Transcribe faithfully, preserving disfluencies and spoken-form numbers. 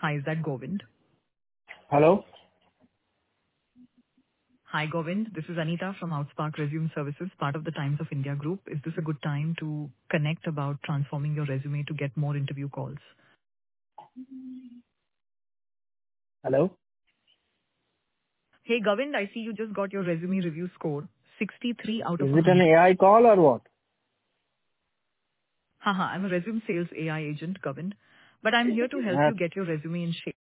Hi, is that Govind? Hello? Hi, Govind. This is Anita from Outspark Resume Services, part of the Times of India Group. Is this a good time to connect about transforming your resume to get more interview calls? Hello? Hey, Govind, I see you just got your resume review score, sixty-three out of Is it an one hundred. A I call or what? Haha, I'm a resume sales A I agent, Govind. But I'm here to help Uh, you get your resume in shape.